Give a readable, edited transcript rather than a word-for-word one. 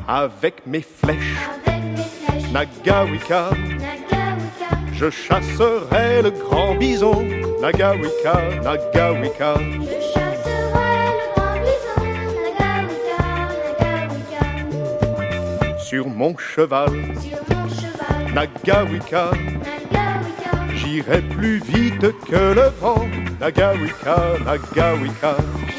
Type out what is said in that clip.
avec mes flèches, Nagawika, je chasserai le grand bison, Nagawika, Nagawika. Je chasserai le grand bison, Nagawika, Nagawika. Sur mon cheval, Nagawika, Nagawika. j'irai plus vite que le vent, Nagawika, Nagawika.